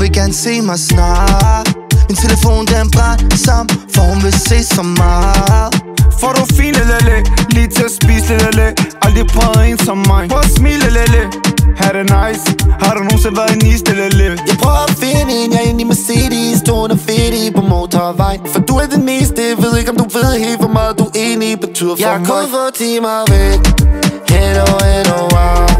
vil gerne se mig snart. Min telefon den brænder sammen, for hun vil se så meget. Får du fin lille, lige til at spise lille. Aldrig prøvet en som mig. Prøv at smile lille, her det nice. Har du nogensinde været en is lille? Jeg prøver at finde en, jeg er inde i Mercedes. Stående fedt i på motorvej. For du er den meste, ved ikke om du ved helt hvor meget du egentlig betyder for mig. Jeg har kun få timer væk, hen og wow.